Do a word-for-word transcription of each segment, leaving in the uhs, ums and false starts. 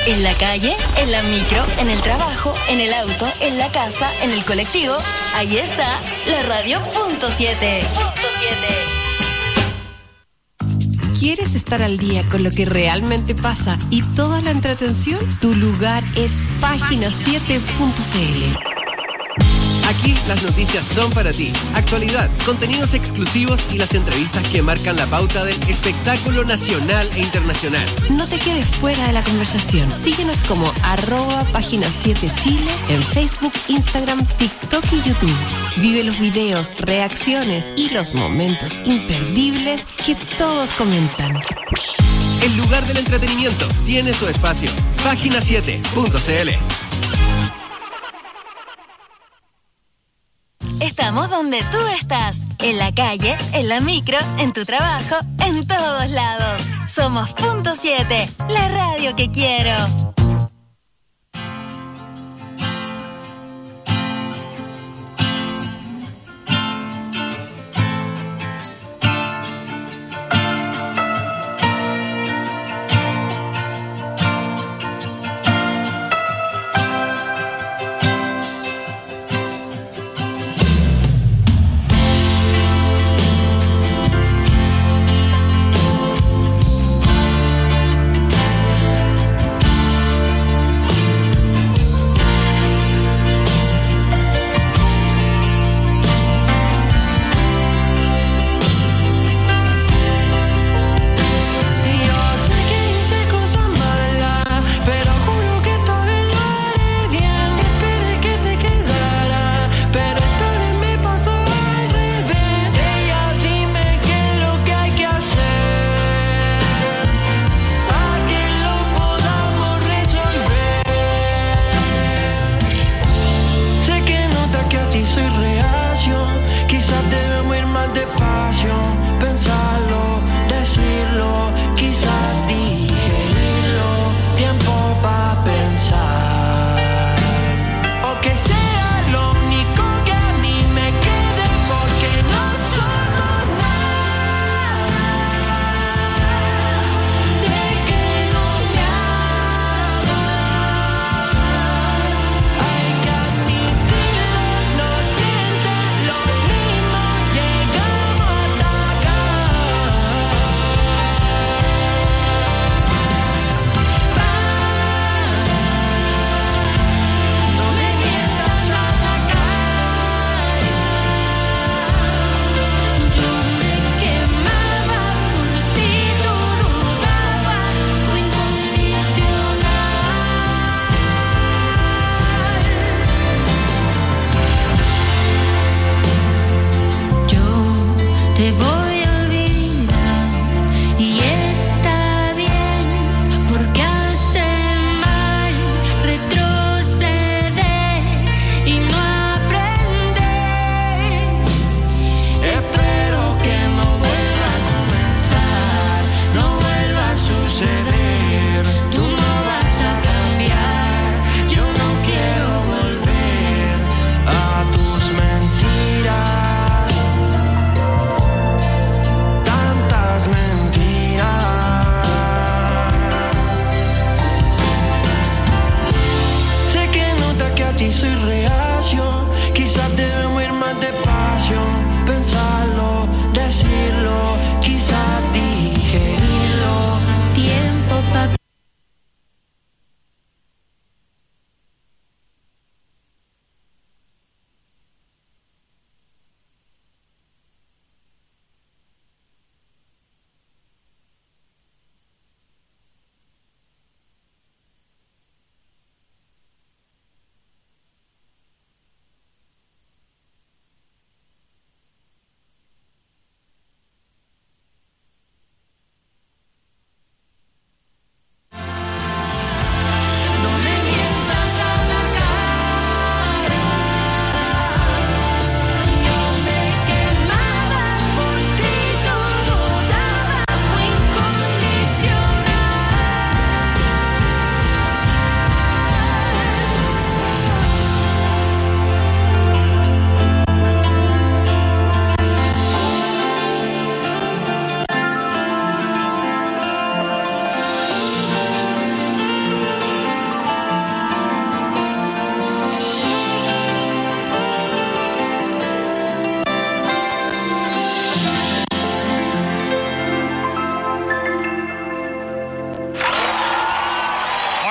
En la calle, en la micro, en el trabajo, en el auto, en la casa, en el colectivo. Ahí está, la radio punto siete. Punto siete. ¿Quieres estar al día con lo que realmente pasa y toda la entretención? Tu lugar es página siete punto c l. Aquí las noticias son para ti. Actualidad, contenidos exclusivos y las entrevistas que marcan la pauta del espectáculo nacional e internacional. No te quedes fuera de la conversación. Síguenos como arroba página siete Chile en Facebook, Instagram, TikTok y YouTube. Vive los videos, reacciones y los momentos imperdibles que todos comentan. El lugar del entretenimiento tiene su espacio. página siete punto c l. Estamos donde tú estás, en la calle, en la micro, en tu trabajo, en todos lados. Somos Punto siete, la radio que quiero.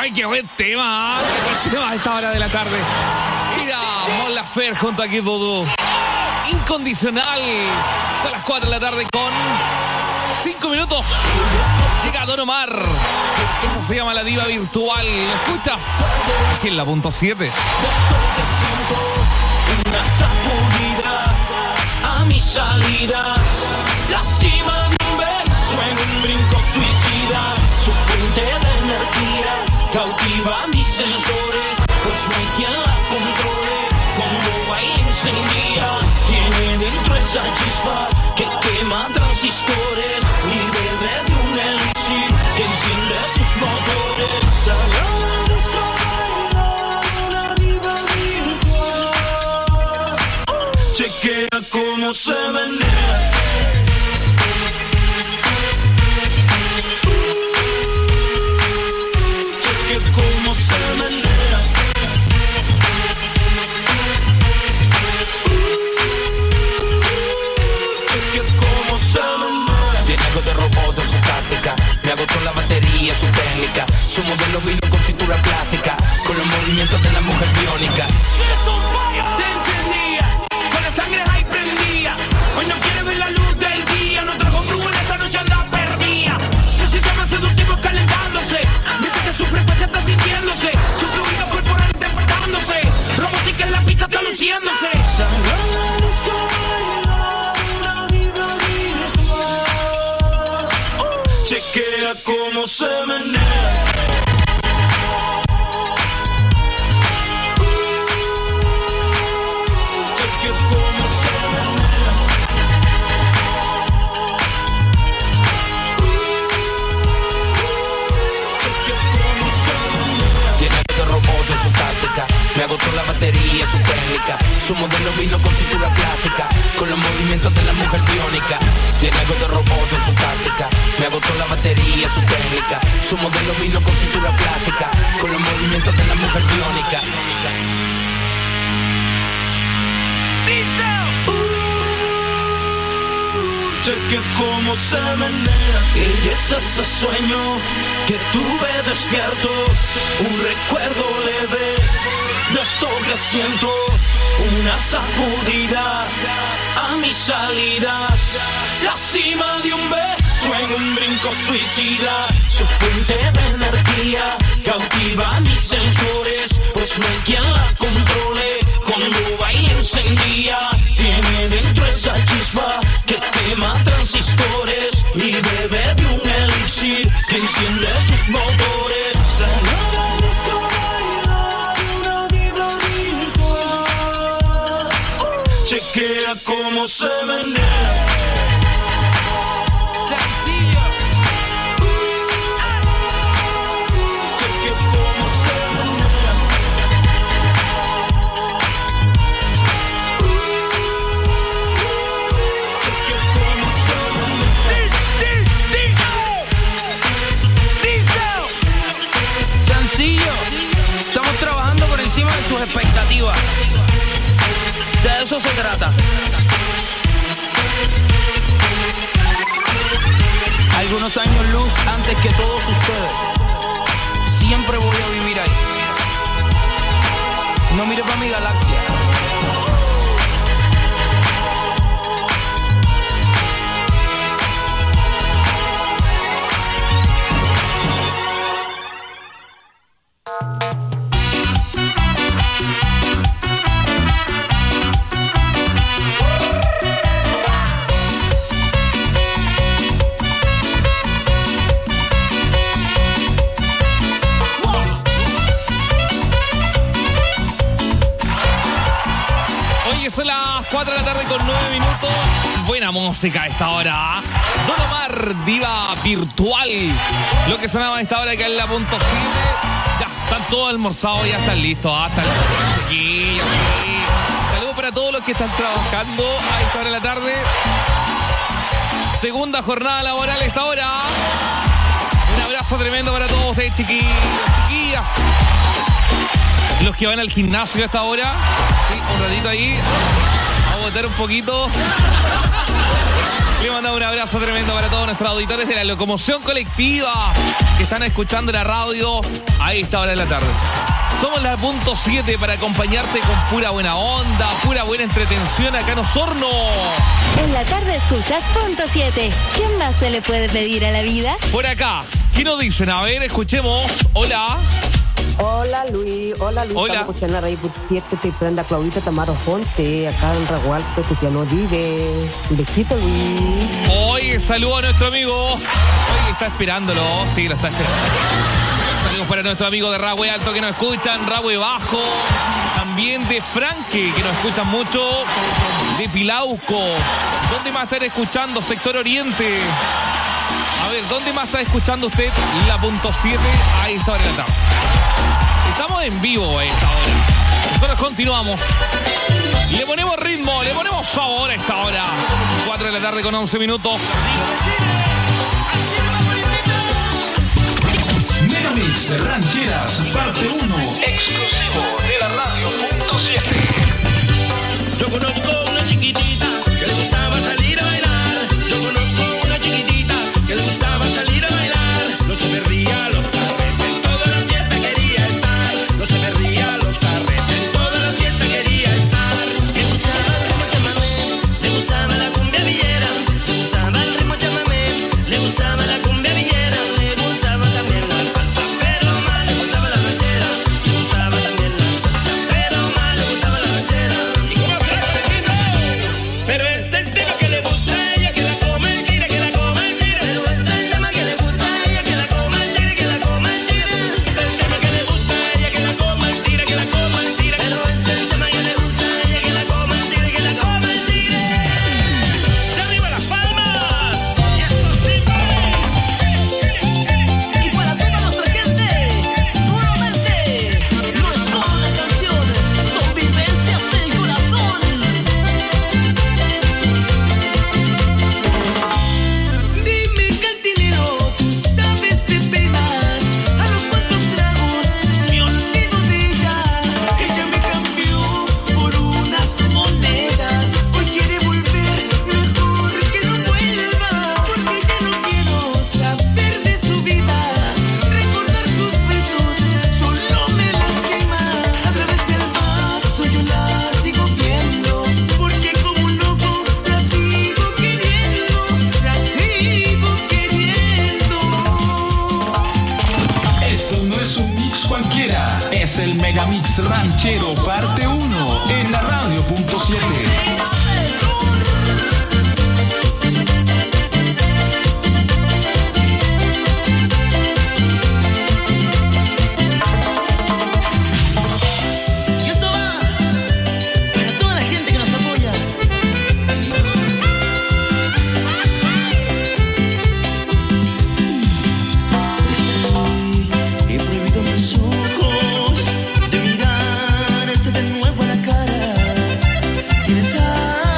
¡Ay, qué buen tema! ¡Qué buen tema a esta hora de la tarde! Mira, Mon Laferte junto a Kid Voodoo. Incondicional. Son las cuatro de la tarde con cinco minutos. Llega Don Omar. Esto se llama La Diva Virtual. ¿Lo escuchas? Aquí en la punto siete. Una sacudida a mis salidas. La cima de un beso en un brinco suicida. Su fuente de energía cautiva mis sensores. Pues no hay quien la controle. Cuando baila encendida, tiene dentro esa chispa que quema transistores y bebe de un elixir que enciende sus motores. Sagrados una diva virtual. Chequea cómo se menea. Chequea cómo se menea. Tiene algo de robot en su táctica. Me agotó la batería, su técnica. Su modelo vino con cintura plástica, con los movimientos de la mujer biónica. Te encendía, con la sangre ahí prendía. Hoy no quiere ver la luz del día. No trajo flujo en esta noche, anda perdida. Su sistema seductivo calentándose, mientras que su frecuencia está sintiéndose. Su fluido corporal interpretándose. Robótica en la pista está luciéndose. Chequea cómo se menea. Chequea cómo se menea. Chequea cómo se menea. Tiene de robot en su táctica. Me agotó la batería, su técnica. Su modelo vino con cintura plástica, con los movimientos de la mujer biónica. Tiene algo de robot en su táctica. Me agotó la batería, su técnica. Su modelo vino con cintura plástica, con los movimientos de la mujer biónica. Dice uh, cheque cómo se menea. Ella es ese sueño que tuve despierto. Un recuerdo leve de esto que siento. Una sacudida a mis salidas. La cima de un beso en un brinco suicida. Su fuente de energía cautiva mis sensores. Pues no hay quien la controle. Cuando baila encendía, tiene dentro esa chispa que quema transistores y bebe de un elixir que enciende sus motores. Chequea cómo se menea. Sencillo. Chequea cómo se menea. Chequea cómo se menea. Sencillo. Estamos trabajando por encima de sus expectativas. De eso se trata. Algunos años luz antes que todos ustedes. Siempre voy a vivir ahí. No mire para mi galaxia. Son las cuatro de la tarde con nueve minutos. Buena música a esta hora. Don Omar, Diva Virtual. Lo que sonaba a esta hora que es la punto siete. Ya están todos almorzados, ya están listos. Ah, están listos, chiquillos. Sí. Saludos para todos los que están trabajando a esta hora de la tarde. Segunda jornada laboral a esta hora. Un abrazo tremendo para todos ustedes, chiquillos, chiquillas. Los que van al gimnasio a esta hora, sí, un ratito ahí, a botar un poquito. Le mandamos un abrazo tremendo para todos nuestros auditores de la locomoción colectiva que están escuchando la radio a esta hora de la tarde. Somos la punto siete para acompañarte con pura buena onda, pura buena entretención acá en Osorno. En la tarde escuchas punto siete. ¿Qué más se le puede pedir a la vida? Por acá, ¿qué nos dicen? A ver, escuchemos. Hola. Hola Luis, hola Luis, Hola. estamos escuchando la radio por siete, estoy esperando a Claudita Tamaro Fonte, acá en Ragualto, Tetiano Olive. Un besito Luis. Oye, saludo a nuestro amigo. Oye, está esperándolo. Sí, lo está esperando. Saludos para nuestro amigo de Rahue Alto que nos escuchan, Rahue Bajo. También de Franque, que nos escuchan mucho. De Pilauco. ¿Dónde más están escuchando? Sector Oriente. A ver, ¿dónde más está escuchando usted la punto siete a esta hora de la tarde? Estamos en vivo a esta hora. Nosotros continuamos. Le ponemos ritmo, le ponemos sabor a esta hora. cuatro de la tarde con once minutos. Megamix Rancheras, parte uno. Exclusivo de la radio punto siete. Yo conozco una chiquitita que le gustaba salir a bailar. Yo conozco una chiquitita que le gustaba salir a bailar. No se perdía los carretes, toda la fiesta quería estar. No se perdía los carretes, toda la fiesta quería estar. Le gustaba el ritmo chamamé, le gustaba la cumbia villera. Le gustaba el ritmo chamamé, le gustaba la cumbia villera. Le gustaba también la salsa, pero más le gustaba la ranchera. Le gustaba también la salsa, pero más le gustaba la ranchera. ¿Y cómo se Pero este es el tema que le gusta a ella, que la coma el tire, que la coma el tire. Pero este es el tema que le gusta a ella, que la coma el tire, que la coma el tire. El tema que le gusta a ella, que la coma el tire, que la coma el tire. Pero este es el tema que le gusta a ella, que la coma el tire, que la coma el tire. ¡Se arriba las palmas! ¡Y estos timbres! Y para toda nuestra gente, nuevamente, no es solo una canción, son vivencias del corazón. Dime cantinero, sabes de penas, a los cuantos tragos me olvido de ella. Ella me cambió por unas monedas, hoy quiere volver, mejor que no vuelva, porque ya no quiero saber de su vida, recordar sus besos solo me lastima. A través del vaso yo la sigo viendo, porque como un loco la sigo queriendo, la sigo queriendo. Esto no es un mix cualquiera, es el Megamix Ranchero, parte uno, en la radio punto siete. Y esto va para toda la gente que nos apoya. He prohibido mis ojos de mirarte de nuevo a la cara. Tienes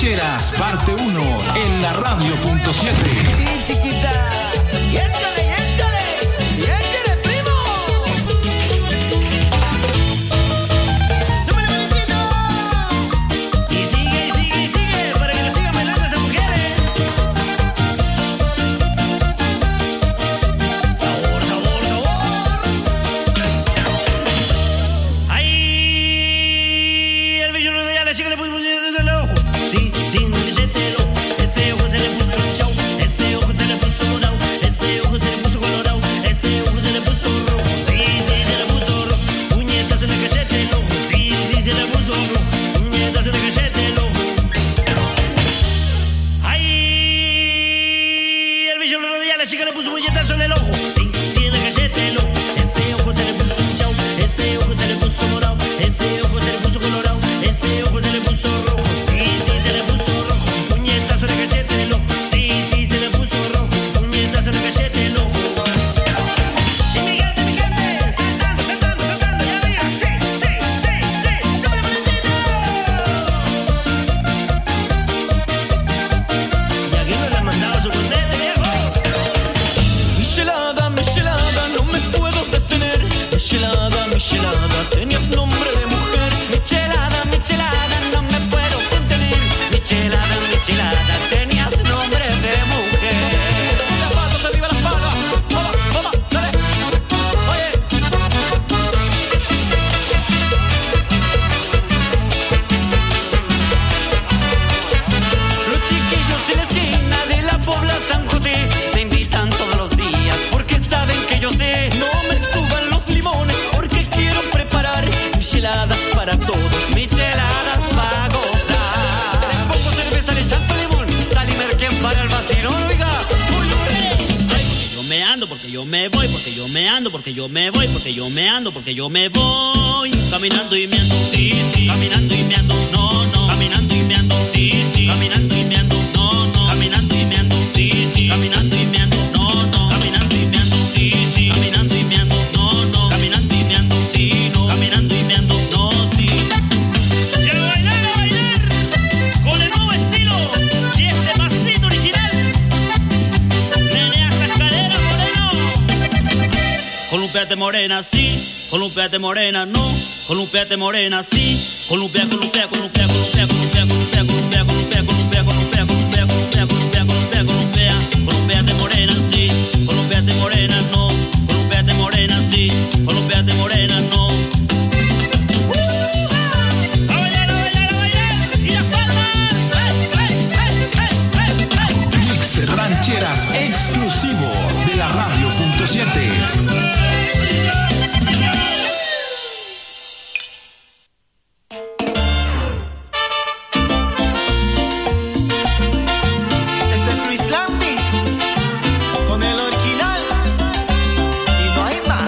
Rancheras, parte uno, en la radio punto siete. Sí, chiquita. Y échale, y échale, y échale, primo. ¡Súbele, bonito! Y sigue, y sigue, y sigue, para que lo sigan bailando esas mujeres. Sabor, sabor, sabor. ¡Ay! El bello no ya la chica le puso el ojo. Sí, sí, no le el ojo. Ese ojo se le puso chau. Ese ojo se le puso morado. Ese ojo se le puso colorado. Ese ojo se le puso rojo. Sí, sí, se le puso rojo. Puñetazo en el cachete el ojo. Sí, sí, se le puso rojo. Puñetazo en el cachete el ojo. ¡Ay! El bicho lo rodea, la chica le puso puñetazo en el ojo. Sí, sí, en el cachete el ojo. Ese ojo se le puso chau. Ese ojo se le puso morado. Ese ojo se le puso colorado. Ese ojo se le puso rojo. Sí, sí, se le puso rojo. Puñetazo en el cachete el ojo. Sí, sí, se le puso rojo. Puñetazo en el cachete el ojo. Y mi gente, mi gente, saltando, saltando, saltando, ya arriba. Sí, sí, sí, sí, súbele bonitito. Y aquí me la mandaba su contete, viejo. Michelada, michelada, no me puedo detener. Michelada, michelada, tenías nombre de mujer. Michelada, michelada, no me puedo contener. Michelada, michelada, tenías nombre de mujer. Las patas, arriba las patas. Vamos, vamos, dale. Oye. Los chiquillos de la esquina de la Pobla San José me invitan todos los días porque saben que yo sé. No me suban los limones porque quiero preparar micheladas para todos, micheladas para gozar. Les pongo cerveza, le echando limón, sal y merquén para el vacilón, oiga. Uy, porque yo me ando, porque yo me voy, porque yo me ando, porque yo me voy, porque yo me ando, porque yo me voy. Caminando y me ando, sí, sí. Caminando y me ando, no, no. Caminando y me ando, sí, sí. Caminando y me ando, no, no. Caminando y me ando, sí, sí. Caminando y me ando, no, no. Caminando y me ando, sí, sí. Caminando y me ando, no, no. Caminando y me ando, sí, no. Caminando y me ando, no, sí. Y a bailar, a bailar, con el nuevo estilo y este pasito original. Menea esas caderas, moreno. Columpiate morena, sí. Columpiate morena, no. Columpiate morena, sí. Columpia, columpia, columpia, columpia, columpia, columpia, columpia, columpia, columpia, columpia, columpia, columpia, columpia, columpia, columpia. Columpiate morena, sí. Columpiate morena, no. Columpiate morena, sí. Columpiate morena, no. A bailar, a bailar, a bailar. Y las palmas. Mix Rancheras exclusivo de la radio punto siete. Este es Luis Landis con el original y no hay más.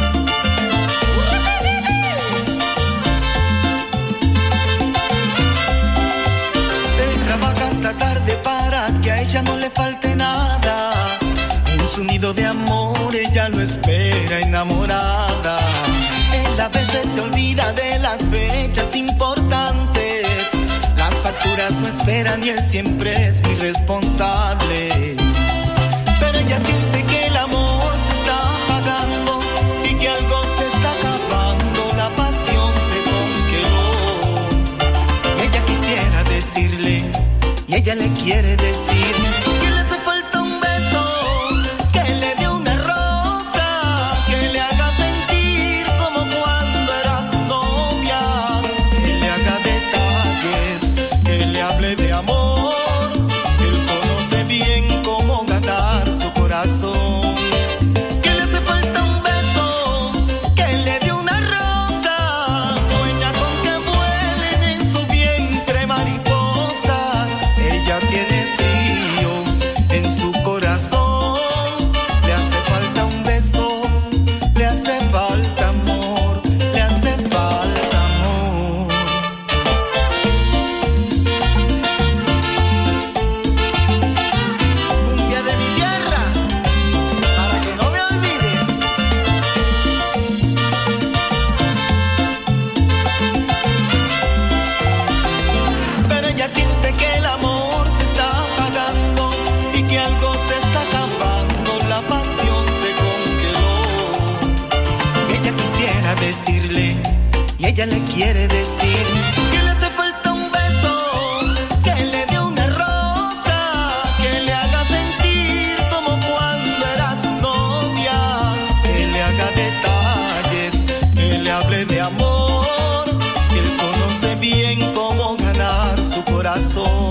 Él trabaja hasta tarde para que a ella no le falte nada. En su nido de amor ella lo espera enamorada. Él a veces se olvida de las fechas importantes. Las facturas no esperan y él siempre es muy responsable. Pero ella siente que el amor se está apagando y que algo se está acabando. La pasión se congeló. Ella quisiera decirle y ella le quiere decir que le hace falta un beso, que le dé una rosa, que le haga sentir como cuando era su novia, que le haga detalles, que le hable de amor. Él conoce bien cómo ganar su corazón. Que le hace falta un beso, que le dé una rosa. Sueña con que vuelen en su vientre mariposas. Ella tiene decirle y ella le quiere decir que le hace falta un beso, que le dé una rosa, que le haga sentir como cuando era su novia, que le haga detalles, que le hable de amor, que él conoce bien cómo ganar su corazón.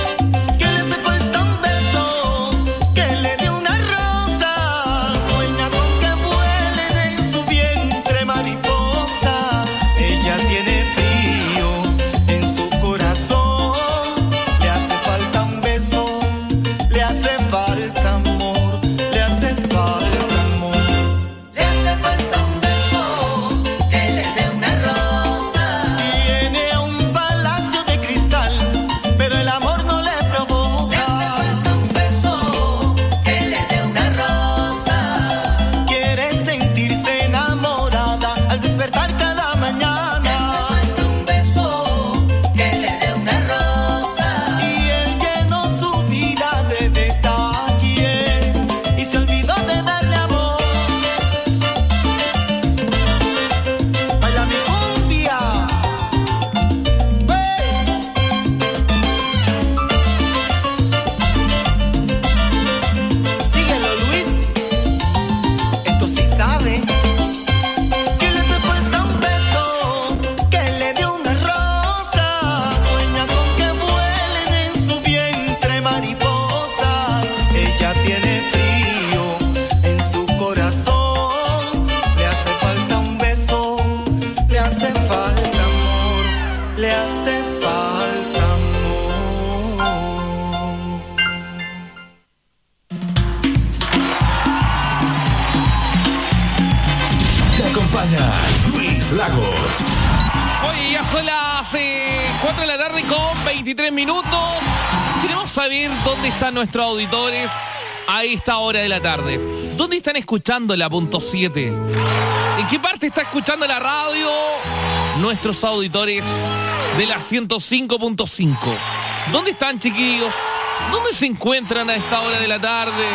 veintitrés minutos. Queremos saber dónde están nuestros auditores a esta hora de la tarde. ¿Dónde están escuchando la punto siete? ¿En qué parte está escuchando la radio nuestros auditores de la ciento cinco punto cinco? ¿Dónde están, chiquillos? ¿Dónde se encuentran a esta hora de la tarde?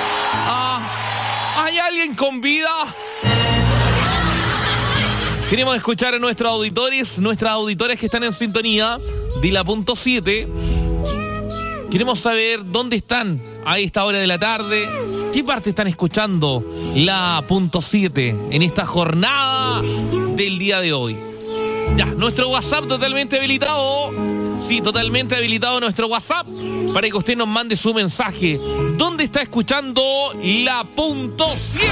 Ah, ¿hay alguien con vida? Queremos escuchar a nuestros auditores, nuestras auditoras que están en sintonía de la punto siete. Queremos saber dónde están a esta hora de la tarde, qué parte están escuchando la punto siete en esta jornada del día de hoy. Ya, nuestro WhatsApp totalmente habilitado. Sí, totalmente habilitado nuestro WhatsApp para que usted nos mande su mensaje. ¿Dónde está escuchando la punto siete?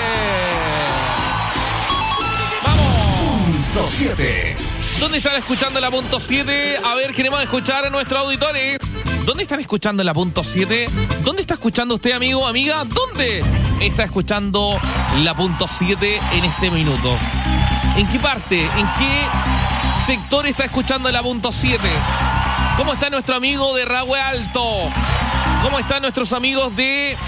siete. ¿Dónde están escuchando la punto siete? A ver, queremos escuchar a nuestros auditores. ¿Dónde están escuchando la punto siete? ¿Dónde está escuchando usted, amigo, amiga? ¿Dónde está escuchando la punto siete en este minuto? ¿En qué parte? ¿En qué sector está escuchando la punto siete? ¿Cómo está nuestro amigo de Rahue Alto? ¿Cómo están nuestros amigos de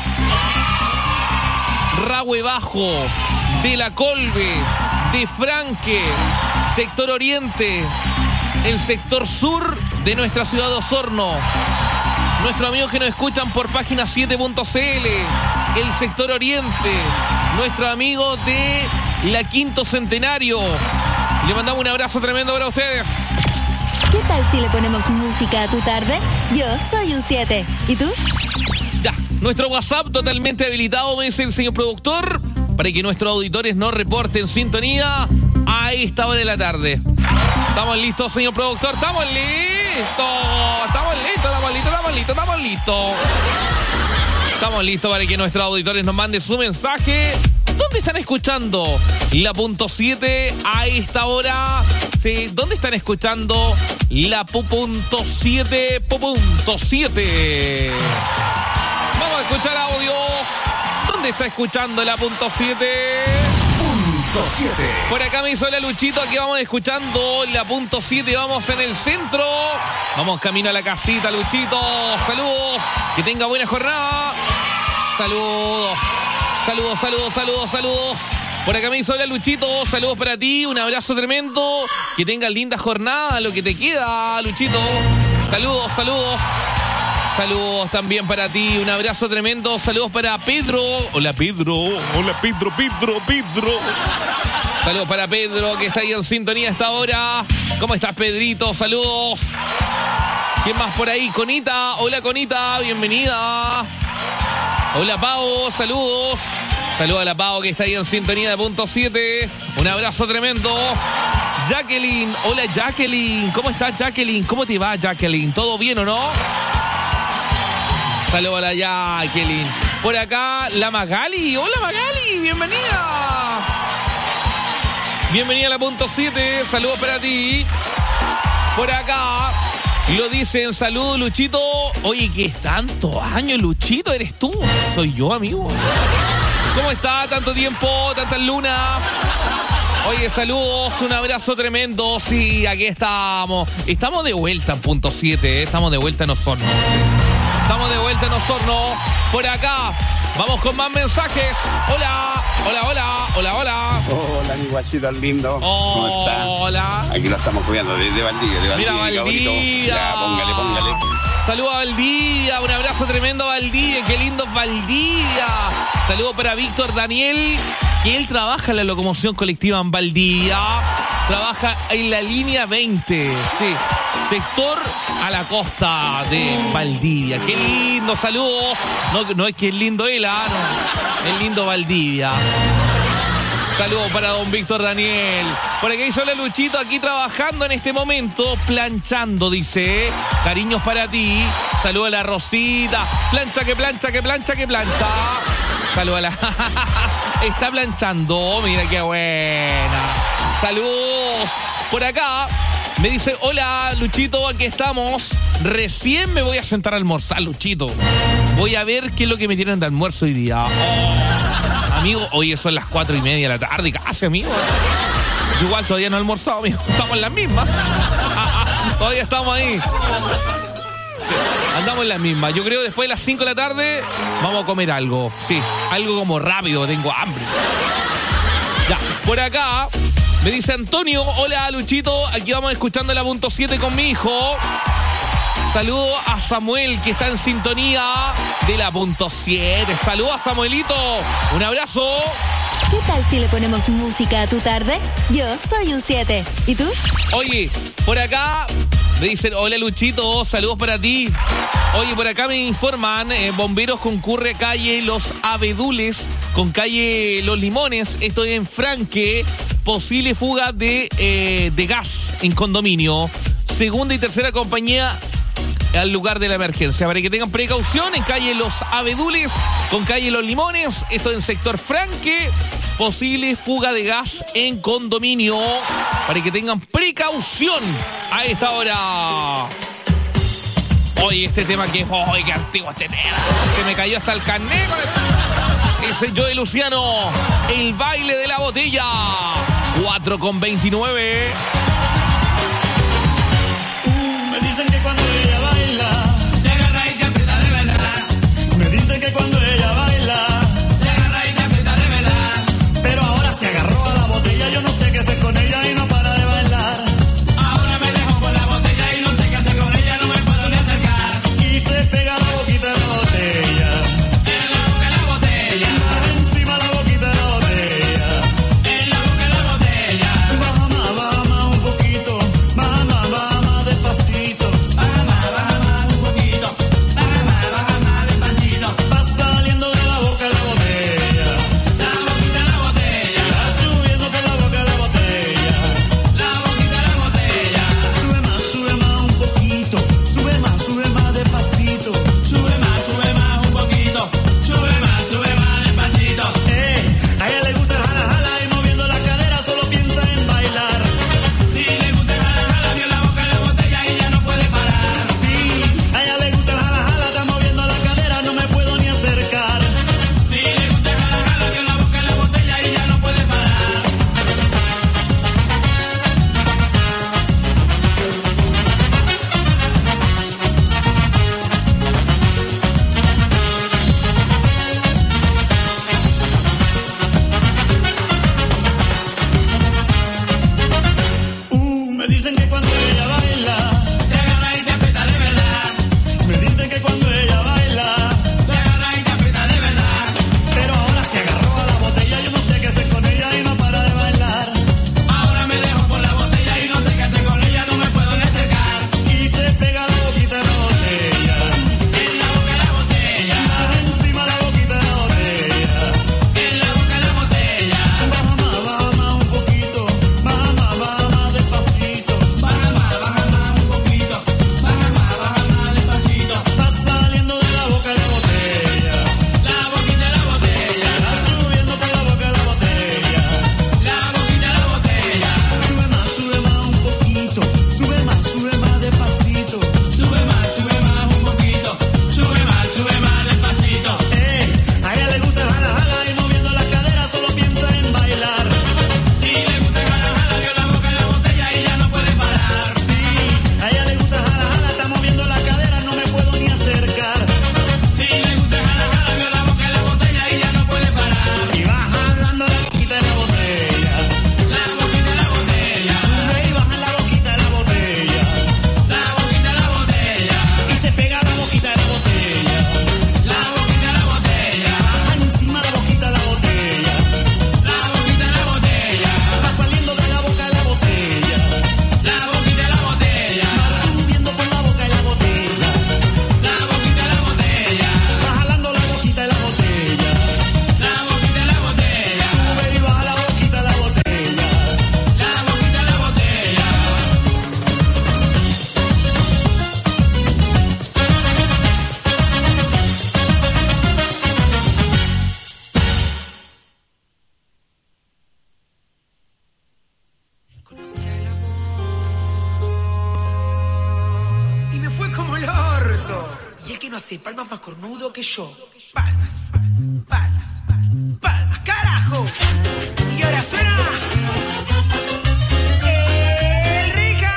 Rahue Bajo? De La Colbe, de Franque, sector oriente, el sector sur de nuestra ciudad de Osorno, nuestros amigos que nos escuchan por página siete punto c l, el sector oriente, nuestros amigos de la Quinto Centenario. Le mandamos un abrazo tremendo para ustedes. ¿Qué tal si le ponemos música a tu tarde? Yo soy un siete. ¿Y tú? Ya, nuestro WhatsApp totalmente habilitado, me dice el señor productor, para que nuestros auditores nos reporten sintonía a esta hora de la tarde. ¿Estamos listos, señor productor? ¡Estamos listos! ¡Estamos listos! ¡Estamos listos! ¡Estamos listos! ¡Estamos listos! Estamos listos para que nuestros auditores nos manden su mensaje. ¿Dónde están escuchando la punto siete a esta hora? Sí, ¿dónde están escuchando la punto siete? Punto siete. Vamos a escuchar audio. ¿Dónde está escuchando la punto siete? Punto siete. Por acá me hizo la Luchito, aquí vamos escuchando la punto siete, vamos en el centro. Vamos camino a la casita, Luchito. Saludos, que tenga buena jornada. Saludos, saludos, saludos, saludos, saludos. Por acá me hizo la Luchito, saludos para ti, un abrazo tremendo. Que tengas linda jornada, lo que te queda, Luchito. Saludos, saludos. Saludos también para ti, un abrazo tremendo. Saludos para Pedro. Hola, Pedro. Hola, Pedro, Pedro, Pedro. Saludos para Pedro, que está ahí en sintonía a esta hora. ¿Cómo estás, Pedrito? Saludos. ¿Quién más por ahí? Conita. Hola, Conita. Bienvenida. Hola, Pau. Saludos. Saludos a la Pau, que está ahí en sintonía de punto siete. Un abrazo tremendo. Jacqueline. Hola, Jacqueline. ¿Cómo estás, Jacqueline? ¿Cómo te va, Jacqueline? ¿Todo bien o no? Saludos a la Jacqueline. Por acá, la Magali. Hola, Magali. Bienvenida. Bienvenida a la punto siete. Saludos para ti. Por acá lo dicen. Saludos, Luchito. Oye, ¿qué es tantos años, Luchito? ¿Eres tú? Soy yo, amigo. ¿Cómo está? Tanto tiempo, tantas lunas. Oye, saludos, un abrazo tremendo. Sí, aquí estamos. Estamos de vuelta en punto siete, ¿eh? Estamos de vuelta en Osorno. Estamos de vuelta en Osorno. Por acá, vamos con más mensajes. Hola, hola, hola, hola, hola. Hola, mi guachito lindo. ¿Cómo está? Hola. Aquí lo estamos cuidando de, de Valdivia, de Valdivia. Mira, Valdivia. Ya, póngale, póngale. Saludos a Valdivia, un abrazo tremendo a Valdivia, qué lindo es Valdivia. Saludos para Víctor Daniel, que él trabaja en la locomoción colectiva en Valdivia. Trabaja en la línea veinte, sí, sector a la costa de Valdivia. Qué lindo, saludos. No, no es que es lindo él, ¿ah? No, es lindo Valdivia. Saludos para don Víctor Daniel. Por aquí hizo la Luchito, aquí trabajando en este momento, planchando, dice. Cariños para ti. Saludos a la Rosita. Plancha, que plancha, que plancha, que plancha. Saludos a la... Está planchando, mira qué buena. Saludos. Por acá me dice, hola, Luchito, aquí estamos. Recién me voy a sentar a almorzar, Luchito. Voy a ver qué es lo que me tienen de almuerzo hoy día. Oh. Amigo, hoy son las cuatro y media de la tarde, casi, amigo. Yo igual todavía no he almorzado, amigo. Estamos en las mismas. Ah, ah, todavía estamos ahí. Sí, andamos en las mismas. Yo creo que después de las cinco de la tarde vamos a comer algo. Sí, algo como rápido, tengo hambre. Ya, por acá me dice Antonio, hola, Luchito, aquí vamos escuchando la punto siete con mi hijo. Saludo a Samuel, que está en sintonía de la punto siete. Saludos a Samuelito. Un abrazo. ¿Qué tal si le ponemos música a tu tarde? Yo soy un siete. ¿Y tú? Oye, por acá me dicen, hola, Luchito, saludos para ti. Oye, por acá me informan, eh, bomberos concurre calle Los Abedules con calle Los Limones. Estoy en Franque. Posible fuga de, eh, de gas en condominio. Segunda y tercera compañía al lugar de la emergencia. Para que tengan precaución, en calle Los Abedules con calle Los Limones. Esto en sector Franque. Posible fuga de gas en condominio. Para que tengan precaución a esta hora. Oye, este tema que... ¡Oye, qué antiguo este tema! Se me cayó hasta el carnet. Ese Joey Luciano. El baile de la botella. cuatro con veintinueve. Uh, me dicen que cuando ella baila, te agarra y te aprieta de verdad. Me dicen que cuando ella baila, te agarra y te aprieta de verdad. Pero ahora se agarró a la botella, yo no sé qué hacer con ella y no para de bailar. Ahora me dejo con la botella y no sé qué hacer con ella, no me puedo ni acercar. Y se pega la boquita de la botella. En la boca de la botella. Encima la boquita de la botella. En la boca de la botella. Baja más, baja más un poquito. Baja más, baja más despacito. Baja más, baja más un poquito. Baja más, baja más despacito. Va saliendo de la boca de la botella. La boquita de la botella. Va subiendo por la boca de la botella. La boquita de la botella. Sube más, sube más un poquito. Sube más, sube más despacito. Sube más, sube más un poquito. Sube más, sube más despacito. Eh, a ella le gusta el jala jala y moviendo la cadera solo piensa en bailar. Si le gusta el jala jala, vio la boca de la botella y ya no puede parar. Sí, a ella le gusta el jala jala, está moviendo la cadera, no me puedo ni acercar. Si le gusta el jala jala, vio la boca de la botella y ya no puede parar. Uh, me dicen que cuando ella baila, te agarra y te aprieta de verdad. Me dicen que cuando ella baila, te agarra y te aprieta de verdad. Pero ahora se agarró a la botella, yo no sé qué hacer con ella y no para de bailar. que no hace palmas más cornudo que yo. Palmas, palmas, palmas, carajo. Y ahora suena. El Rica.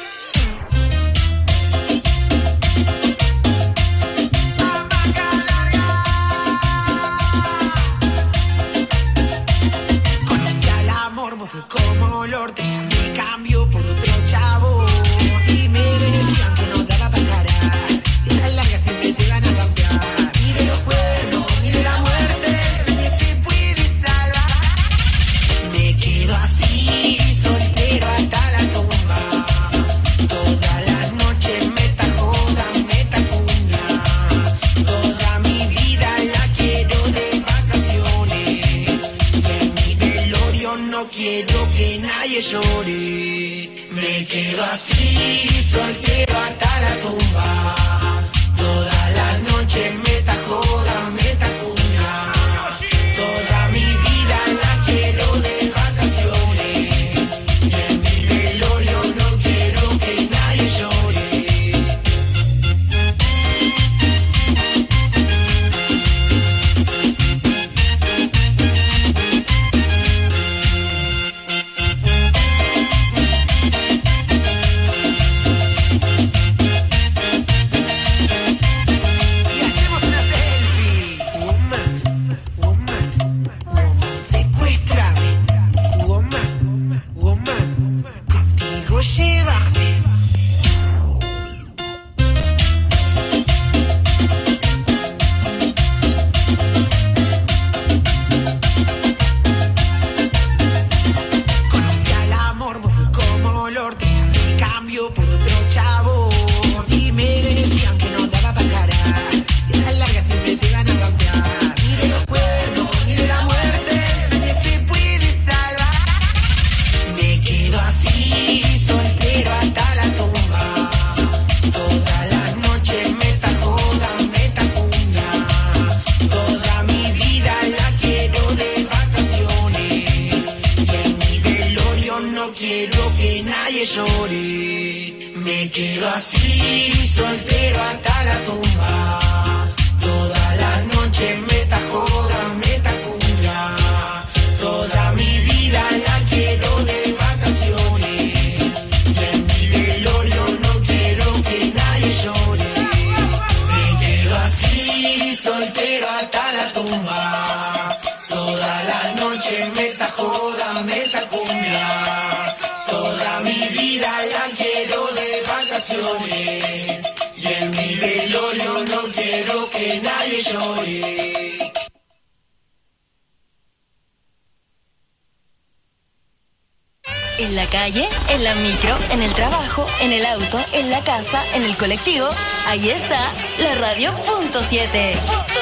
Conocí al amor, me fue como olor, te llamé, cambio por otro chavo. Si me decían que no daba para encarar, si a la larga siempre te van a cambiar. Mire los cuernos, mire la muerte, nadie se puede salvar. Me quedo así, soltero hasta la tumba. Todas las noches meta joda, meta cuña. Toda mi vida la quiero de vacaciones. Y en mi velorio no quiero que nadie llore. Me quedo así, soltero hasta la tumba. Toda la noche meta joda, meta cuña. Toda mi vida la quiero de vacaciones. Y en mi velorio no quiero que nadie llore. Y hacemos una selfie. Woman, woman, woman, secuéstrame. Woman, woman, contigo llévame. Conocí al amor, me fue como olor, te llamé y cambio por otro chavo. Si me decían que no daba para encarar, si a la larga siempre te van a cambiar. Mire los cuernos, mire la muerte, nadie se puede salvar. Me quedo así, soltero hasta la tumba. Todas las noches meta joda, meta cuña. Toda mi vida la quiero de vacaciones. Y en mi velorio no quiero que nadie llore. Me quedo así, soltero hasta la tumba. Toda la noche meta joda, meta cuña. Toda mi vida la quiero de vacaciones. Y en mi velorio no quiero que nadie llore. Me quedo así, soltero hasta la tumba. Toda la noche meta joda, meta cumbia. Toda mi vida la quiero de vacaciones. Y en mi velorio no quiero que nadie llore. En la calle, en la micro, en el trabajo, en el auto, en la casa, en el colectivo. Ahí está la radio punto siete.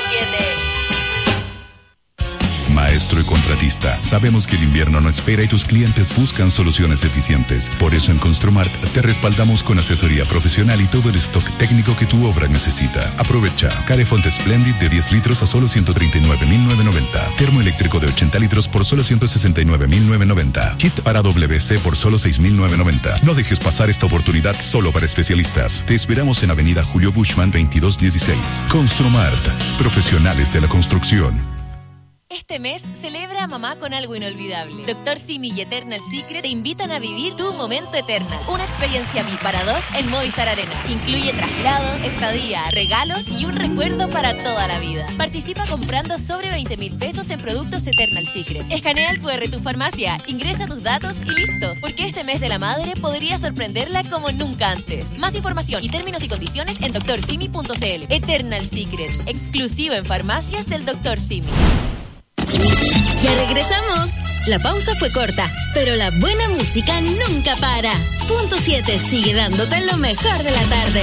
Maestro y contratista, sabemos que el invierno no espera y tus clientes buscan soluciones eficientes. Por eso en Construmart te respaldamos con asesoría profesional y todo el stock técnico que tu obra necesita. Aprovecha Carefont Splendid de diez litros a solo ciento treinta y nueve mil novecientos noventa. Termoeléctrico de ochenta litros por solo ciento sesenta y nueve mil novecientos noventa. Kit para W C por solo seis mil novecientos noventa. No dejes pasar esta oportunidad solo para especialistas. Te esperamos en Avenida Julio Bushman veintidós dieciséis. Construmart, profesionales de la construcción. Este mes celebra a mamá con algo inolvidable. Doctor Simi y Eternal Secret te invitan a vivir tu momento Eternal. Una experiencia V I P para dos en Movistar Arena. Incluye traslados, estadía, regalos y un recuerdo para toda la vida. Participa comprando sobre veinte mil pesos en productos Eternal Secret. Escanea el cu erre de tu farmacia, ingresa tus datos y listo. Porque este mes de la madre podría sorprenderla como nunca antes. Más información y términos y condiciones en doctor simi punto c l. Eternal Secret, exclusivo en farmacias del doctor Simi. Ya regresamos. La pausa fue corta, pero la buena música nunca para. Punto siete sigue dándote lo mejor de la tarde.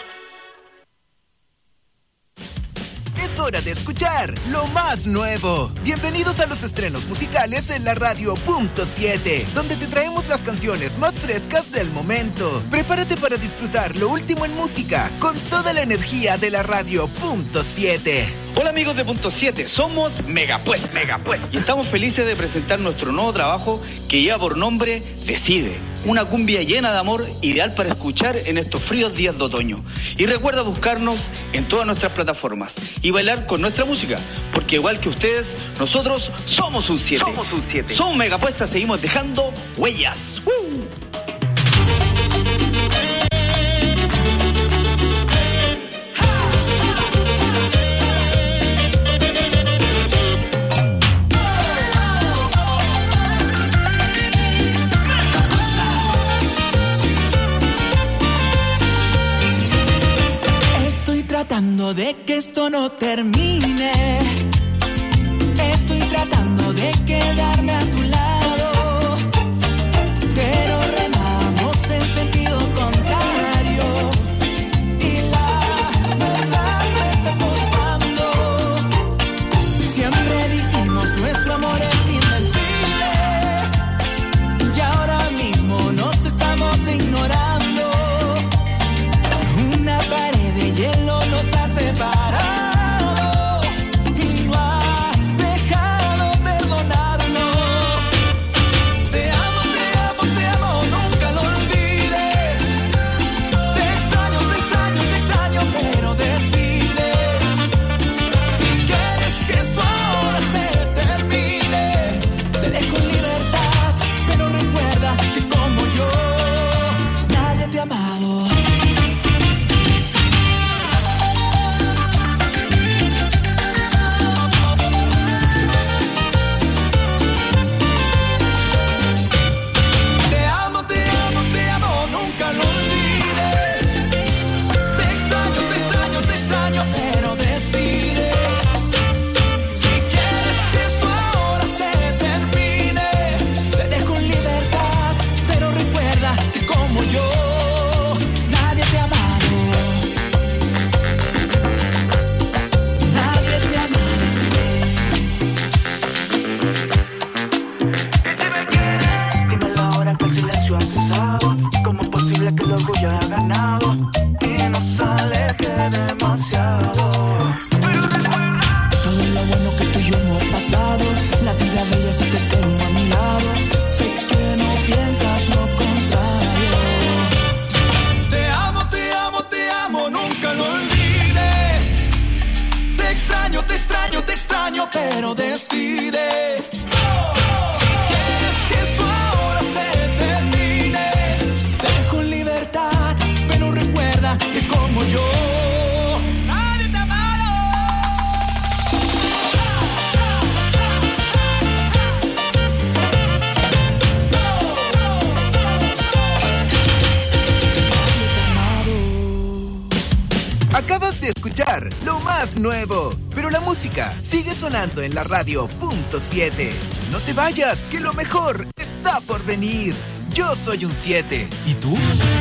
Es hora de escuchar lo más nuevo. Bienvenidos a los estrenos musicales en la radio punto siete, donde te traemos las canciones más frescas del momento. Prepárate para disfrutar lo último en música con toda la energía de la radio punto siete. Hola amigos de Punto siete, somos Megapuest, Megapuest y estamos felices de presentar nuestro nuevo trabajo que lleva por nombre Decide. una cumbia llena de amor, ideal para escuchar en estos fríos días de otoño. Y recuerda buscarnos en todas nuestras plataformas y bailar con nuestra música, porque igual que ustedes, nosotros somos un siete. Somos un siete. Somos Megapuesta, seguimos dejando huellas. ¡Woo! Tratando de que esto no termine. Estoy tratando de quedarme a tu lado, pero remamos en sentido contrario y la verdad me está costando. Siempre dijimos nuestro amor es invencible y ahora mismo nos estamos ignorando. Una pared de hielo nos ha separado y no ha dejado perdonarnos. Te amo, te amo, te amo, nunca lo olvides. Te extraño, te extraño, te extraño, pero decide. Si quieres que esto ahora se termine, te dejo en libertad, pero recuerda que como yo, nadie te ha amado. Pero decide. Si quieres que esto ahora se termine, te dejo en libertad, pero recuerda que como yo, nadie te ha amado. Nadie te ha amado. Dímelo ahora que el silencio ha cesado. ¿Cómo es posible que el orgullo haya ganado y nos aleje demasiado? Todo lo bueno que tú y yo hemos pasado, la vida bella si te tengo a mi lado. Sé que no piensas lo contrario. Te amo, te amo, te amo, nunca lo olvides. Te extraño, te extraño, te extraño, pero decide. Si quieres que esto ahora se termine, te dejo en libertad, pero recuerda que como yo, nadie te ha amado. Acabas de escuchar lo más nuevo, pero la música sigue sonando en la radio punto siete. No te vayas, que lo mejor está por venir. Yo soy un siete. ¿Y tú?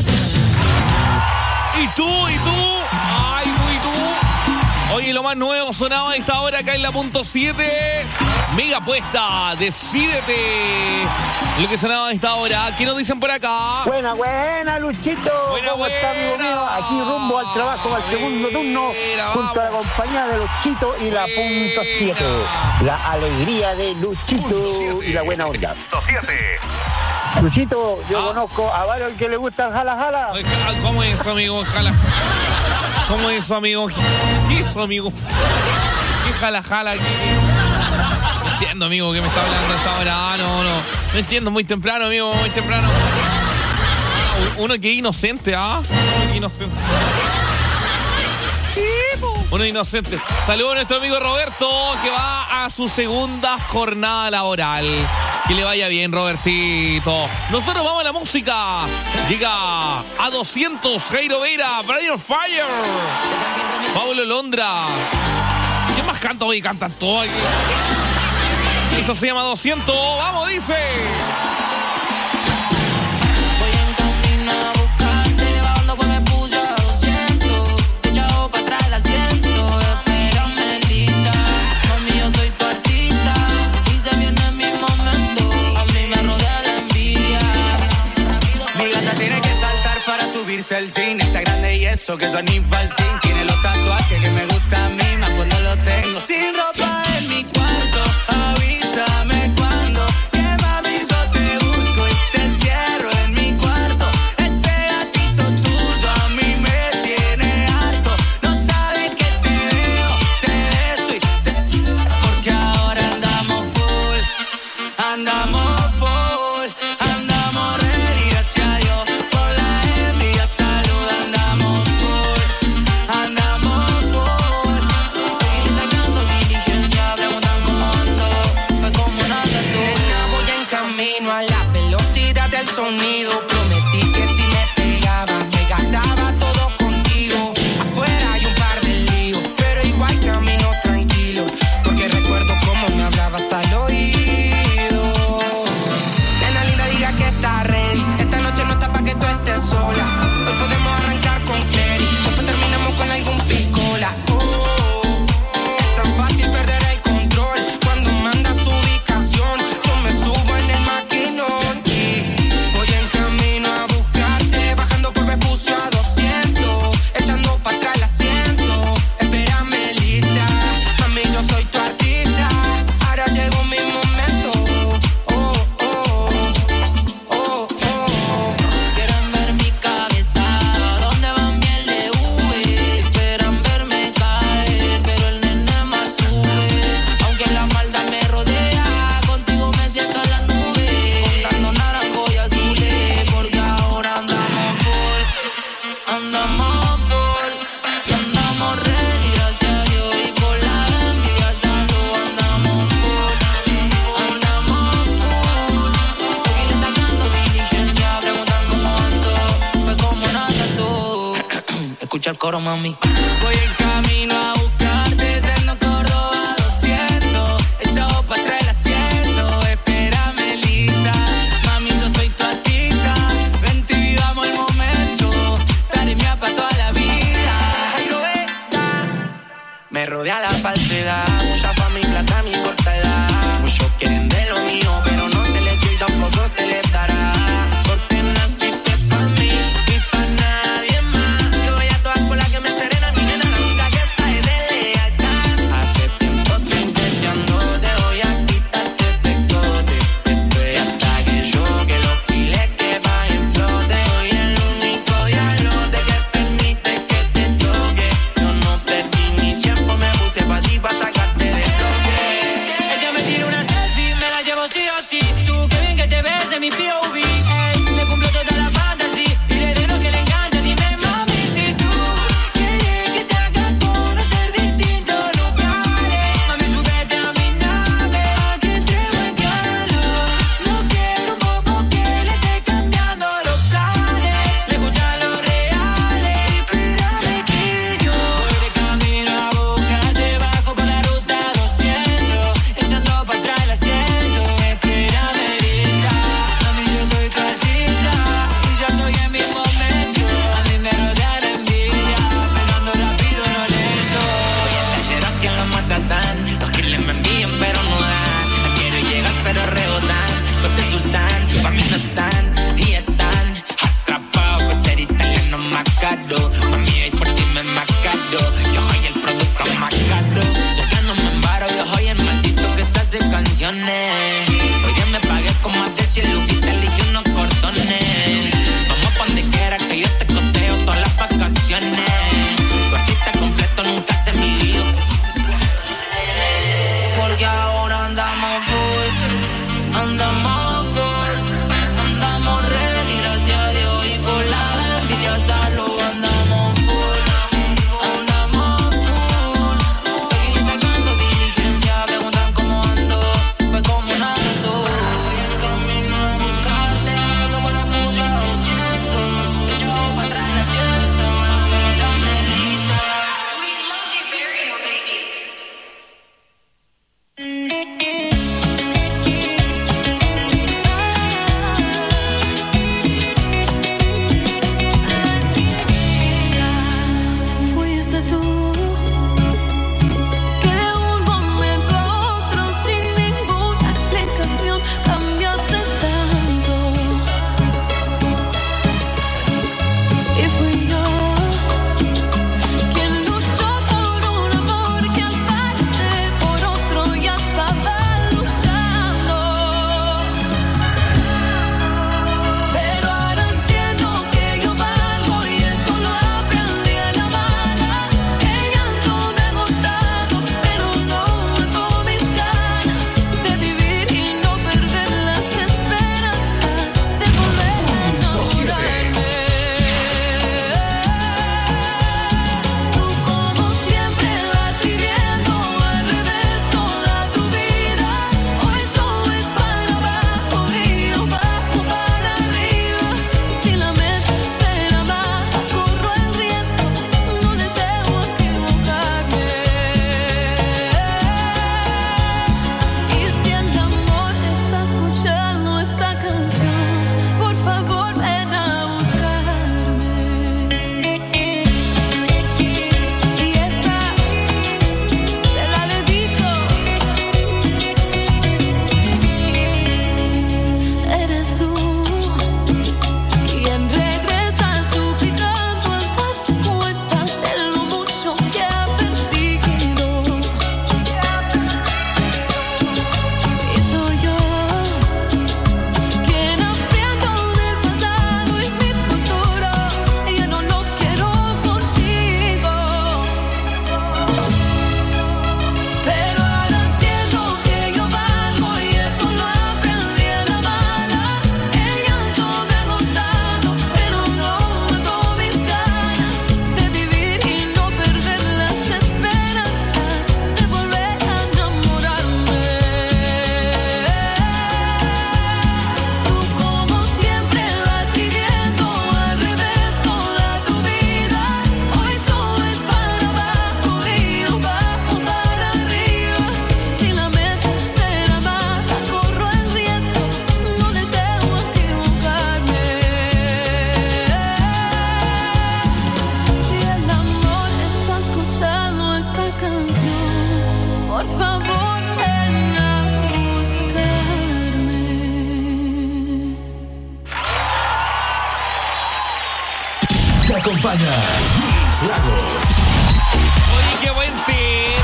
¿Y tú? ¿Y tú? ¡Ay, tú y tú! Oye, lo más nuevo sonaba a esta hora acá en la punto siete. Megapuesta, decídete. Lo que sonaba a esta hora. ¿Qué nos dicen por acá? Buena, buena, Luchito. Buena, ¿Cómo buena. está, amigo mío? Aquí rumbo al trabajo, al segundo turno, Buena, junto a la compañía de Luchito y la punto siete. La alegría de Luchito y la buena onda. Luchito, yo Ah. conozco a varios que le gustan jala jala. Ay, ¿cómo es eso, amigo? Jala. ¿Cómo es eso, amigo? ¿Qué es eso, amigo? ¿Qué jala jala? ¿Qué? No entiendo, amigo, ¿qué me está hablando a esta hora? Ah, no, no. No entiendo, muy temprano, amigo, muy temprano. Uno que es inocente, ¿ah? Uno que es inocente. Uno inocente. Saludos a nuestro amigo Roberto, que va a su segunda jornada laboral. Que le vaya bien, Robertito. Nosotros vamos a la música. Llega a doscientos Jairo Veira, Brian Fire, Pablo Londra. ¿Quién más canta hoy? Cantan todos aquí. Esto se llama doscientos. ¡Vamos, dice! El cine está grande y eso que son infalsín. Tiene los tatuajes que me gustan a mí, más cuando los tengo sin ropa en mi cuarto. Avísame cuando que mami yo te busco y te encierro en mi velocidad del sonido. Prometí que si me pegaba, me gastaba todo contigo. Afuera hay un par de líos, pero igual camino tranquilo, porque recuerdo cómo me hablabas al oído. Nena linda, diga que está ready. Esta noche no está pa' que tú estés sola. Hoy podemos arrancar con Clary, después terminamos con algún piscola. Oh, es tan fácil perder el control cuando mandas tu ubicación. Yo me subo en el maquinón y voy en camino a buscarte, bajando por Vespucio a doscientos, echando pa' atrás el asiento. Espérame lista, mami, yo soy tu artista. Ahora llegó mi momento. Oh, oh, oh, oh. Quieren ver mi cabeza, ¿dónde va miel de V? Esperan verme caer, pero el nene más sube. Aunque la maldad me rodea, contigo me siento en la nube. Contando naranjo y azules, porque ahora andamos full. Andamos full, y andamos ready, gracias a Dios. Y por la envidia salud, andamos full. Andamos full. Aquí le sacando diligencia, preguntan cómo ando, pues como nada tú. Escucha el coro, mami. Voy en camino a buscarte, siendo Córdoba doscientos, echado pa' atrás el asiento. Espérame lista, mami, yo soy tu artista. Vente y vivamos el momento, daré mía pa' toda la vida. Jairo está, me rodea la falsedad, mucha fama y plata a mi corta edad. Muchos quieren de lo mío, pero no se les dio y tampoco se les dará. Porque naciste pa' mí y pa' nadie más. Yo voy a todas por la que me serena mi Te acompaña Luis Lagos. Oye, qué buen tema.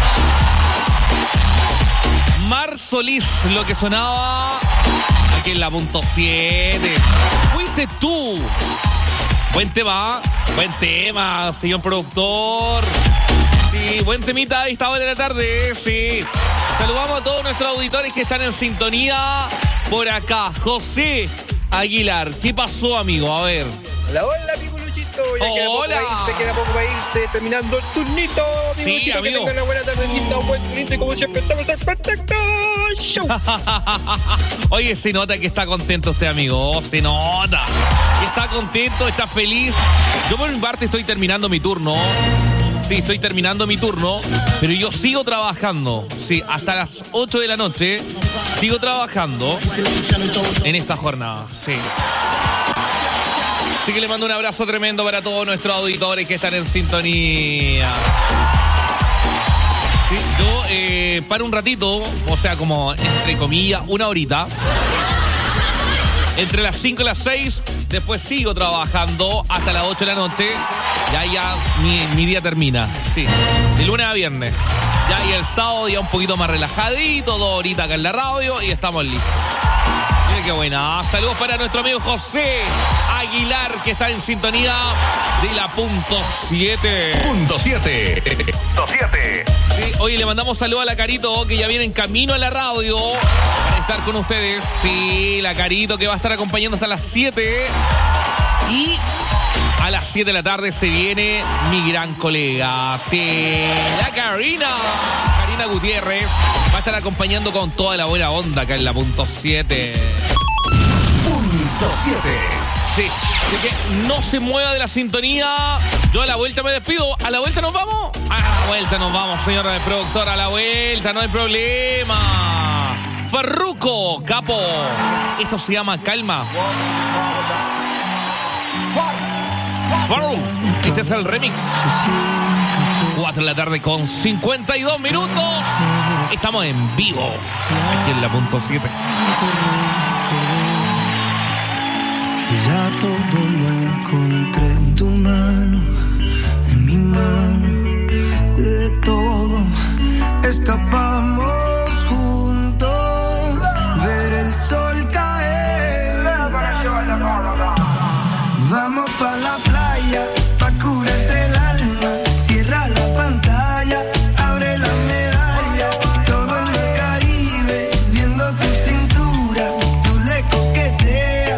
Mar Solís, lo que sonaba aquí en la punto siete. Fuiste tú. Buen tema, buen tema, señor productor. Sí, buen temita a esta hora de la tarde, sí. Saludamos a todos nuestros auditores que están en sintonía por acá. José Aguilar, ¿qué pasó, amigo? A ver. Hola, hola, amigo Luchito. Ya queda poco Hola. para irse, queda poco para irse, terminando el turnito, amigo Sí, Luchito. amigo. Que tengan una buena tardecita, un buen turnito y como siempre estamos en perfecto show. Oye, se nota que está contento usted, amigo. Se nota. Que está contento, está feliz. Yo por mi parte estoy terminando mi turno. Sí, estoy terminando mi turno, pero yo sigo trabajando. Sí, hasta las ocho de la noche sigo trabajando en esta jornada. Sí. Así que le mando un abrazo tremendo para todos nuestros auditores que están en sintonía. Sí, yo eh, paro un ratito, o sea, como entre comillas, una horita. Entre las cinco y las seis, después sigo trabajando hasta las ocho de la noche. Ya, ya, mi, mi día termina, sí. De lunes a viernes. Ya, y el sábado ya un poquito más relajadito, dos horitas acá en la radio y estamos listos. Mira qué buena. Saludos para nuestro amigo José Aguilar, que está en sintonía de la punto siete. Punto siete. Punto siete. Sí, oye, le mandamos saludos a la Carito, que ya viene en camino a la radio para estar con ustedes. Sí, la Carito que va a estar acompañando hasta las siete. Y a las siete de la tarde se viene mi gran colega. Sí, la Karina. Karina Gutiérrez va a estar acompañando con toda la buena onda acá en la punto siete. Punto siete. Sí, así que no se mueva de la sintonía. Yo a la vuelta me despido. ¿A la vuelta nos vamos? A la vuelta nos vamos, señora productora. A la vuelta, no hay problema. Farruko, capo. Esto se llama Calma. Farruko. Este es el remix. cuatro de la tarde con cincuenta y dos minutos. Estamos en vivo aquí en la punto siete. Ya todo lo encontré en tu mano, en mi mano, de todo escapamos juntos, ver el sol caer. Vamos pa' la playa, pa' curarte el alma, cierra la pantalla, abre la medalla, todo en el Caribe, viendo tu cintura, tú le coqueteas.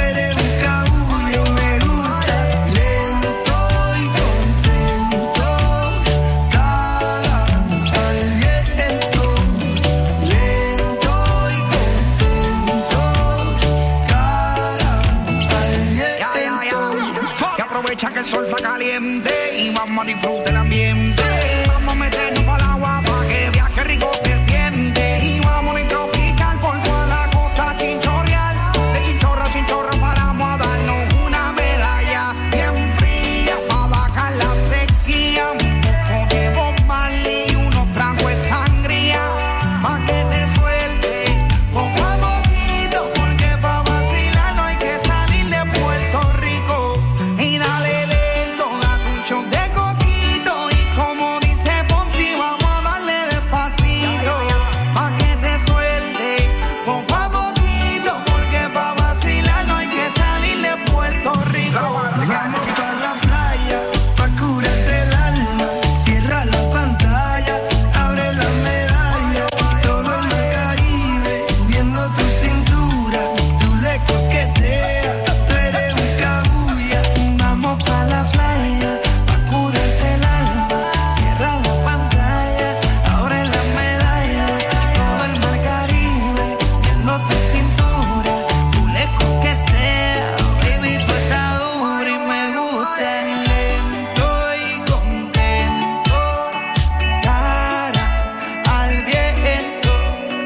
Que el sol está caliente y vamos a disfrutar el ambiente. Vamos a meternos para el agua para que veas que rico se siente. Y vamos a tropical por toda la costa chinchorreal. De chinchorro a chinchorro paramos a darnos una medalla bien fría para bajar la sequía. Un poco de Bob Marley y unos tragos de sangría pa' que te suelte poco a poquito, porque pa' vacilar no hay que salir de Puerto Rico. Y dale de coquito y como dice Fonsi, vamos a darle despacito pa' que te suelte poco a poquito, porque pa' vacilar no hay que salir de Puerto Rico. Vamos pa' la playa, pa' curarte el alma, cierra la pantalla, abre la medalla, todo en el Caribe, viendo tu cintura, tú le coqueteas, tú eres un cabulla. Vamos pa' la playa, curarte el alma, cierra la pantalla, abre la medalla, todo el mar Caribe, viendo tu cintura, tú le coqueteas, baby, tú estás dura y me gusta. Lento y contento, cara al viento,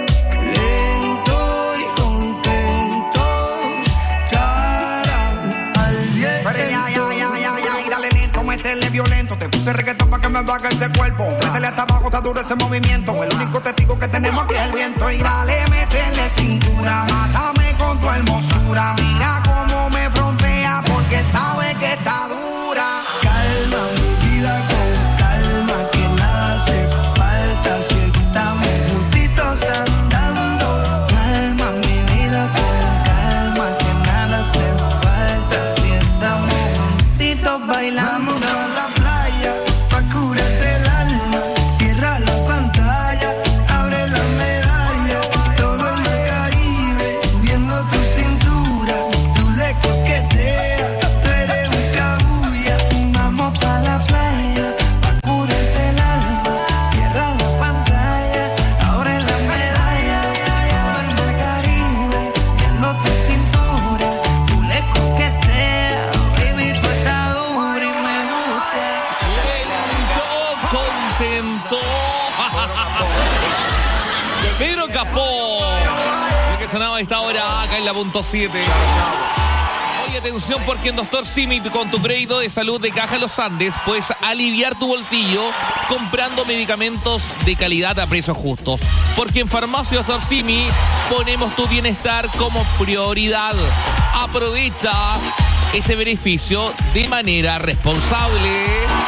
lento y contento, cara al viento. Pero ya, ya, ya, ya, ya, y dale lento, métele violento. Te puse reggaetón pa' que me baje ese cuerpo. Métele hasta abajo, está duro ese movimiento. El único testigo que tenemos aquí es el viento. Y dale, métele cintura, mátame con tu hermosura. Mira cómo me frontea porque sabe que está dura. escapó. Lo que sonaba a esta hora acá en la punto siete. Oye, atención, porque en Doctor Simi, con tu crédito de salud de Caja Los Andes, puedes aliviar tu bolsillo comprando medicamentos de calidad a precios justos. Porque en Farmacia Doctor Simi ponemos tu bienestar como prioridad. Aprovecha este beneficio de manera responsable.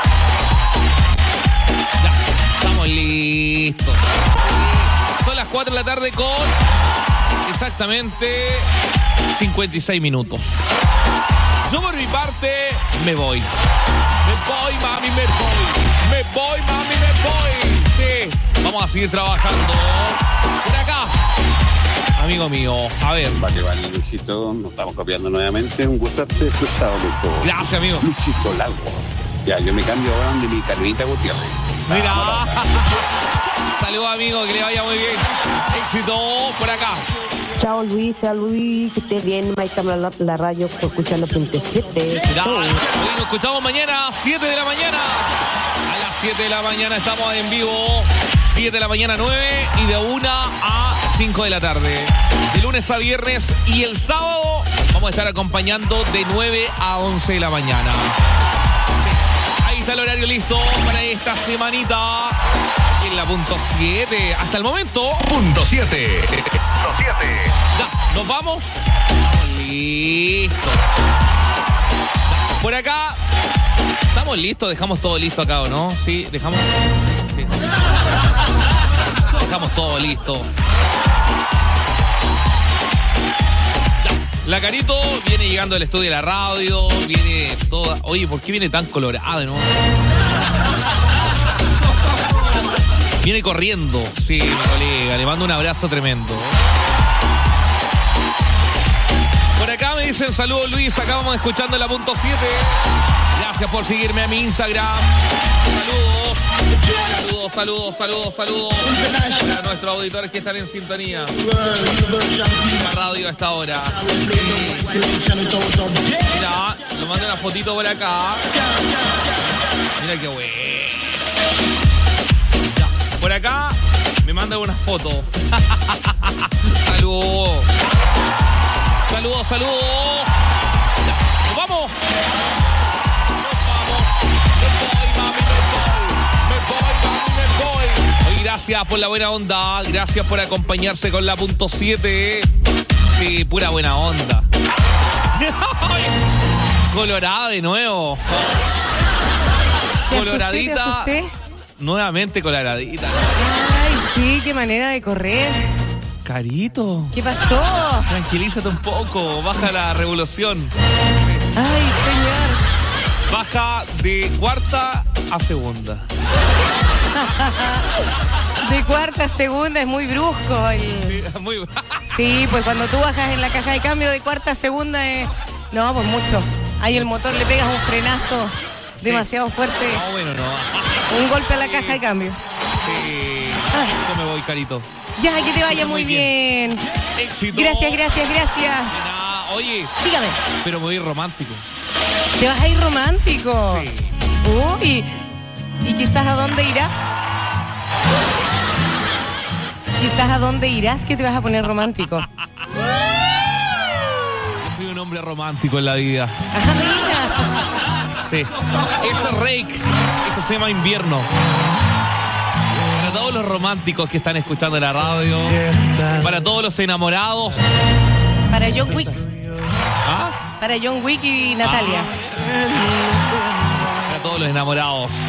Ya, estamos listos. Son las cuatro de la tarde con exactamente cincuenta y seis minutos. Yo por mi parte me voy. Me voy, mami, me voy. Me voy, mami, me voy. Sí, vamos a seguir trabajando por acá. Amigo mío, a ver. Vale, vale, Luchito, nos estamos copiando nuevamente. Un gusto haberte escuchado, Lucho. Gracias, amigo. Luchito Lagos. Ya, yo me cambio ahora de mi Carmenita Gutiérrez. Mira. Saludos, amigo, que le vaya muy bien. Éxito por acá. Chao Luis, chao Luis, que estés bien, ahí está la, la radio escuchando punto siete. Mira, hoy nos escuchamos mañana, siete de la mañana. A las siete de la mañana estamos en vivo. siete de la mañana, nueve y de una a cinco de la tarde. De lunes a viernes y el sábado vamos a estar acompañando de nueve a once de la mañana. Ahí está el horario listo para esta semanita. En la punto siete. Hasta el momento. Punto siete. Punto siete. Ya, nos vamos. Estamos listos. Ya, por acá. Estamos listos. Dejamos todo listo acá, ¿o no? Sí, dejamos. Sí. Dejamos todo listo. Ya, la Carito viene llegando al estudio de la radio. Viene toda. Oye, ¿por qué viene tan colorada, no? Viene corriendo, sí, mi colega. Le mando un abrazo tremendo. Por acá me dicen saludos, Luis. Acá vamos escuchando la punto siete. Gracias por seguirme a mi Instagram. Saludos. Saludos, saludos, saludos, saludos. Para nuestros auditores que están en sintonía. La radio a esta hora. Mira, nos manda una fotito por acá. Mira qué bueno. Por acá me manda una foto. Saludos. Saludos, saludos. ¡Nos vamos! ¡Nos vamos! ¡Me voy, mami, me voy! ¡Me voy, mami, me voy! Oye, gracias por la buena onda. Gracias por acompañarse con la punto siete. Sí, pura buena onda. Colorada de nuevo. Coloradita. ¿Te asusté? Nuevamente coloradita. Ay, sí, qué manera de correr. Carito. ¿Qué pasó? Tranquilízate un poco. Baja la revolución. Ay, señor. Baja de cuarta a segunda. De cuarta a segunda es muy brusco. El... Sí, muy... sí, pues cuando tú bajas en la caja de cambio de cuarta a segunda es... No, pues mucho. Ahí el motor le pegas un frenazo demasiado sí. fuerte. No, bueno, no. Un golpe a la caja de cambio. Sí. Yo me voy, Carito. Ya, que te vaya muy, muy bien. bien. Éxito. Gracias, gracias, gracias. Nada. Oye. Dígame. Pero me voy romántico. ¿Te vas a ir romántico? Sí. Uy. ¿Y quizás a dónde irás? Quizás a dónde irás que te vas a poner romántico. Yo soy un hombre romántico en la vida. Ajá, mira. Sí. Esto es Rake. Esto se llama Invierno. Para todos los románticos que están escuchando la radio. Para todos los enamorados. Para John Wick. ¿Ah? Para John Wick y Natalia. Ah. Para todos los enamorados.